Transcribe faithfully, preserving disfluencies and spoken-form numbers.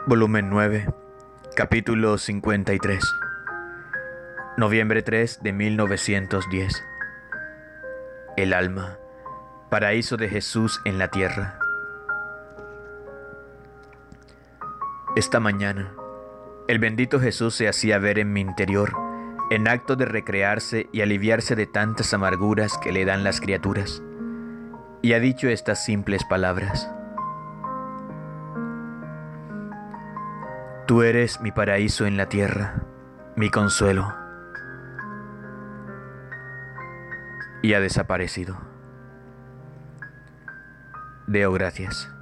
Volumen nueve, capítulo cincuenta y tres. Noviembre tres de mil novecientos diez. El alma, paraíso de Jesús en la tierra. Esta mañana, el bendito Jesús se hacía ver en mi interior, en acto de recrearse y aliviarse de tantas amarguras que le dan las criaturas, y ha dicho estas simples palabras: Tú eres mi paraíso en la tierra, mi consuelo. Y ha desaparecido. Deo gracias.